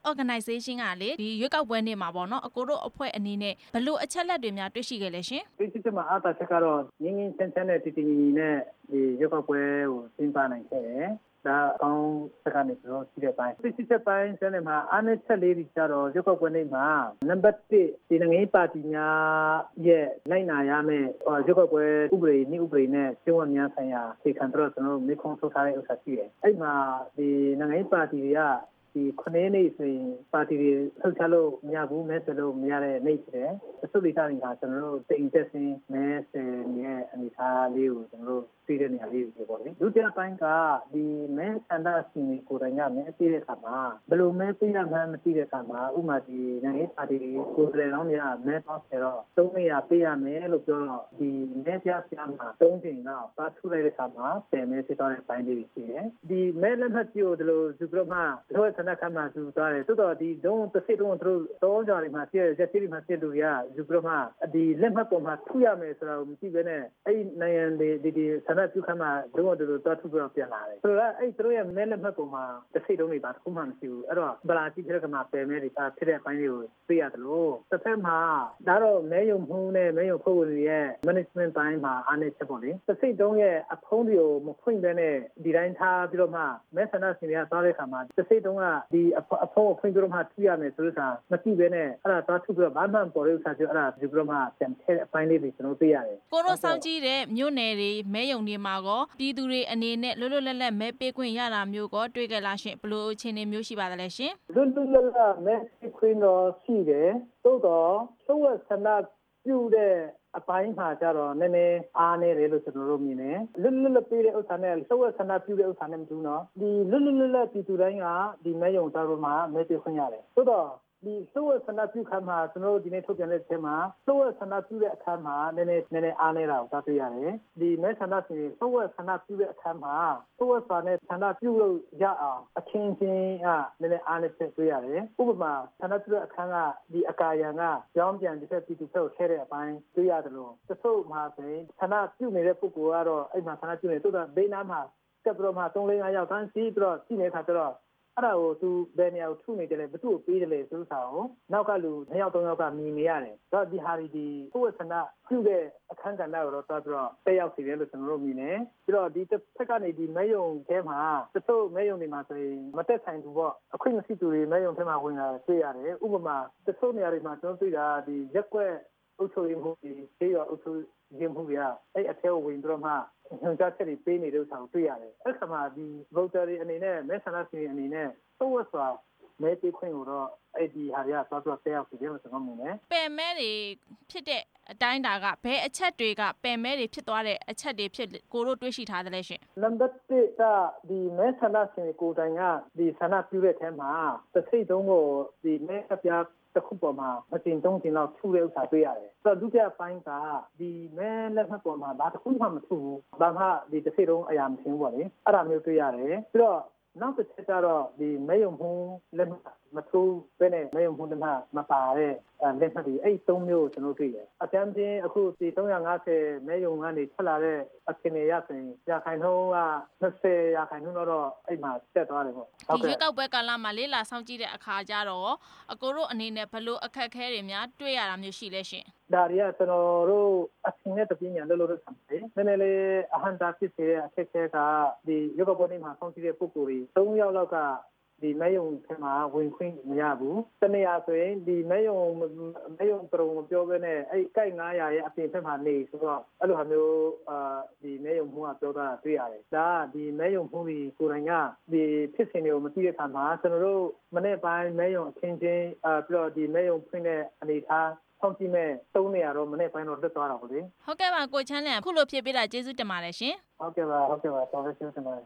organization ကလေဒီရွေးကောက်ပွဲနေ့မှာပေါ့နော်အကိုတို့အဖွဲ့အနေနဲ့ဘယ်လိုအချက်လက်တွေများတွေ့ရှိခဲ့လဲရှင်ဒီစစ်မှာအားသာချက်ကတော့ငင်းငင်းချမ်းချမ်းနဲ့တည်တည်ငြိမ်နဲ့ဒီရွေးကောက်ပွဲကိုကျင်းပနိုင်ခဲ့တယ်ဒါအကောင်းစကားနဲ့ပြောရှိတဲ့ပိုင်းစစ်ချက်ပိုင်းကျတဲ့မှာအားနည်းချက်လေးတွေကြတော့ရုပ်ောက်ပွဲနေ့မှာနံပါတ်1ဒီနိုင်ငံရေးပါတီများရဲ့နိုင်နာရမယ်ရုပ်ောက်ပွဲဥပဒေနှင့်ဥပဒေနဲ့ကျင့်ဝတ်များဆိုင်ရာအခြေခံတော့ကျွန်တော်တို့မိခုံးထုတ်ထားတဲ့ဥစ္စာရှိတယ်အဲ့မှာဒီနိုင်ငံရေးပါတီတွေကဒီ9နှစ်ဆိုရင်ပါတီတွေထုတ်ချလို့မရဘူးမဲဆွလို့မရတဲ့နေ့ဖြစ်တယ်အစုလိတာတွေကကျွန်တော်တို့တိမ်တက်စင်းမဲဆွရဲ့အနေအထားလေးကိုကျွန်တော်တို့သိတဲ့နေရာလေးတွေပေါ့လေဒုတိယပိုင်းကဒီမဲဆန္ဒရှင်ကိုယ်တိုင်ကမဲသိတဲ့အခါမှာဘယ်လိုမဲသိရမှန်းမသိတဲ့အခါမှာဥပမာဒီနိုင်ငံရေးပါတီတွေကိုယ်တိုင်တော့များမဲပေါင်းဆယ်တော့300ပေးရမယ်လို့ပြောတော့ဒီမဲပြားမှာ3ချိန်တော့ပါထူလိုက်တဲ့အခါမှာ10မဲဖြစ်သွားတဲ့ပိုင်းလေးရှိတယ်ဒီမဲလက်မှတ်ကြည့်လို့ဒီလိုသူတို့မှတို့ဆန္ဒခမှာသူသွားတယ်သို့တော့ဒီဒုံတစ်စိတ်တုံးသူတို့တော့ကြတယ်မှာပြည့်ရက်စီမှာပြည့်လို့ရသူတို့မှဒီလက်မှတ်ပေါ်မှာထူရမယ်ဆိုတော့မကြည့်ဘဲနဲ့အဲ့နိုင်ငံဒီဆန္ဒပြုခမှာတို့တို့တော့ထူပြီးတော့ပြန်လာတယ်ဆိုတော့အဲ့တို့ရဲ့မဲလက်မှတ်ပေါ်မှာတစ်စိတ်တုံးတွေပါတစ်ခုမှမရှိဘူးအဲ့တော့ဗလာကြည့်တဲ့ကမှာပယ်မဲတွေပါဖြစ်တဲ့အပိုင်းတွေကိုသိရတယ်လို့တစ်ဖက်မှာဒါတော့မဲယုံမှုနဲ့မဲယုံဖို့တွေရဲ့ management ပိုင်းမှာအားနည်းချက်ပေါ့လေတစ်စိတ်တုံးရဲ့အဖုံးတွေကိုမဖွင့်ဘဲနဲ့ဒီတိုင်းထားပြီးတော့မှမဲဆန္ဒရှင်တွေကသွားတဲ့အခါမှာတစ်စိတ်တုံးကဒီအဖုံးကိုဖွင့်ပြီးတော့မှထူရမယ်ဆိုလို့ဆိုတာမကြည့်ဘဲနဲ့အဲ့ဒါသွားထူပြီးတော့ဘာမှပေါ်လို့ဆိုတော့အဲ့ဒါဒီပြီးတော့မှပြန်ထည့်အပိုင်းလေးတွေကျွန်တော်သိရတယ်ကိုတို့စောင့်ကြည့်တဲ့မြို့နယ်တွေမဲယုံတွေမှာကောပြည်သူတွေအနေနဲ့လွတ်လွတ်လပ်လပ်မဲပေးခွင့်ရတာမျိုးကောတွေ့ကြလားရှင်ဘယ်လိုအခြေအနေမျိုးရှိပါသလဲရှင်လွတ်လွတ်လပ်လပ်မဲပေးခွင့်တော့ရှိတယ်သို့တော့သုံးဝက်ဆန္ဒပြုတဲ့အပိုင်းမှာကြတော့နည်းနည်းအားနေတယ်လို့ကျွန်တော်တို့မြင်တယ်လွတ်လွတ်လပ်ပေးတဲ့ဥစ္စာနဲ့သုံးဝက်ဆန္ဒပြုတဲ့ဥစ္စာနဲ့မတူနော်ဒီလွတ်လွတ်လပ်လပ်ပြည်သူတိုင်းကဒီမဲယုံသားတို့မှာမဲပေးခွင့်ရတယ်သို့တော့ဒီသုံးဝက်ဆန္ဒပြုခါမှာကျွန်တော်တို့ဒီနေ့ထုတ်ပြန်တဲ့အချိန်မှာသုံးဝက်ဆန္ဒပြုတဲ့အခါမှာနည်းနည်းအားနေတာကိုတွေ့ရတယ်ဒီမဲဆန္ဒရှင်သုံးဝက်ဆန္ဒပြုတဲ့အခါမှာသုံးဝက်စာနဲ့ဆန္ဒပြုလို့ရအောင်အခင်းချင်းကနည်းနည်းအားနေချက်တွေ့ရတယ်ဥပမာဆန္ဒပြုတဲ့အခါကဒီအကာယံကကြောင်းပြန်တစ်ချက်ပြည်သူ့ဖက်ကိုထဲတဲ့အပိုင်းတွေ့ရတယ်လို့တချို့မှာဆိုရင်ဆန္ဒပြုနေတဲ့ပုဂ္ဂိုလ်ကတော့အဲ့မှာဆန္ဒပြုနေတိုးတော့ဘေးနားမှာကပ်ပြီးတော့မှ3-4ရောက်တန်းစီးပြီးတော့ကြည့်နေတာဆိုတော့အဲ့ဒါကိုသူဘယ်နေရာကိုထုနေတယ်လဲဘသူ့ကိုပေးတယ်လဲဆိုတော့နောက်ကလူ2ယောက်3ယောက်ကမြင်နေရတယ်တော့ဒီဟာဒီကိုယ့်ဝဆန္ဒပြုတဲ့အခန်းကဏ္ဍကိုတော့တွားပြီးတော့တက်ရောက်စီတယ်လို့ကျွန်တော်တို့မြင်တယ်ပြီးတော့ဒီတစ်ဖက်ကနေဒီမဲယုံထဲမှာတချို့မဲယုံတွေမှာဆိုရင်မတက်ဆိုင်ဘူးပေါ့အခွင့်မရှိသူတွေမဲယုံထဲမှာဝင်လာတွေ့ရတယ်ဥပမာတချို့နေရာတွေမှာကျွန်တော်တွေ့တာဒီရက်ကွက်အုပ်ချုပ်ရေးမှုဒီခြေရအုပ်ချုပ်ရေးမှုတွေကအဲ့အထဲကိုဝင်ပြီးတော့မှညွှန်ကြားချက်တွေပေးနေတဲ့ဥစ္စာကိုတွေ့ရတယ်အဲ့ခါမှာဒီ voter တွေအနေနဲ့မဲဆန္ဒရှင်တွေအနေနဲ့သုံးဝက်စွာမဲပေးခွင့်ကိုတော့အဲ့ဒီဟာတွေကသွားတက်ရောက်စီတယ်လို့ကျွန်တော်မြင်တယ်ပယ်မဲတွေဖြစ်တဲ့အတိုင်းတာကဘယ်အချက်တွေကပယ်မဲတွေဖြစ်သွားတဲ့အချက်တွေဖြစ်ကိုတို့တွေးရှိထားသလဲရှင်နံပါတ်1ကဒီမဲဆန္ဒရှင်ကိုယ်တိုင်ကဒီဆန္ဒပြုတဲ့အထဲမှာတစ်စိတ်တုံးကိုဒီမဲအပြားတစ်ခုပေါ်မှာအတင်3တင်လောက်ထူတဲ့ဥစ္စာတွေ့ရတယ်ဆိုတော့ဒုတိယပိုင်းကဒီမဲလက်မှတ်ပေါ်မှာဘာတစ်ခုမှမထူဘူးဘာမှဒီတစ်စိတ်တုံးအရာမထင်ဘူးပေါ့လေအဲ့ဒါမျိုးတွေ့ရတယ်ပြီးတော့နောက်တစ်ချက်ကတော့ဒီမဲယုံမှုလက်မထူးဘဲနဲ့မဲယုံမှုလက်မှမပါတဲ့လက်မှတ်တွေအဲ့3မျိုးကျွန်တော်တွေ့တယ်အကြမ်းဖျင်းအခုဒီ350မဲယုံကနေထွက်လာတဲ့အခြေအနေရဆိုရင်ရာခိုင်နှုန်းက20ရာခိုင်နှုန်းတော့အဲ့မှာတက်သွားတယ်ပေါ့ဒီရွေးကောက်ပွဲကာလမှာလေးလာဆောင်ကြည့်တဲ့အခါကျတော့အကိုတို့အနေနဲ့ဘယ်လိုအခက်အခဲတွေများတွေ့ရတာမျိုးရှိလဲရှင်ဒါတွေကကျွန်တော်တို့အချင်းနဲ့တပြင်းညာလို့ဆမ်းတယ်နည်းနည်းလေးအဟံတာဖြစ်တဲ့အခက်အခဲကဒီရုပ်ကပေါ်နေမှာဆောင်ကြည့်တဲ့ပုံကိုယ်တွေ3ယောက်လောက်ကဒီမဲယုံထဲမှာဝင်ခွင့်မရဘူးတနေရာဆိုရင်ဒီမဲယုံပရုံမပြောဘဲနဲ့အဲ့ကြိုက်900ရဲ့အပြင်ဘက်မှာနေဆိုတော့အဲ့လိုဟာမျိုးဒီမဲယုံမှုကပြောတာတွေ့ရတယ်ဒါကဒီမဲယုံမှုကိုကိုယ်တိုင်ကဒီဖြစ်စဉ်တွေကိုမသိတဲ့အခါမှာကျွန်တော်တို့မနေ့ပိုင်းမဲယုံအချင်းချင်းပြီးတော့ဒီမဲယုံဖွင့်တဲ့အနေထားဆောင်ကြည့်မဲ့3နေရာတော့မနေ့ပိုင်းတော့လွတ်သွားတာပေါ့လေဟုတ်ကဲ့ပါကိုချမ်းလျံခုလိုဖြည့်ပေးတာကျေးဇူးတင်ပါတယ်ရှင်ဟုတ်ကဲ့ပါတော်တော်ကျေးဇူးတင်ပါတယ်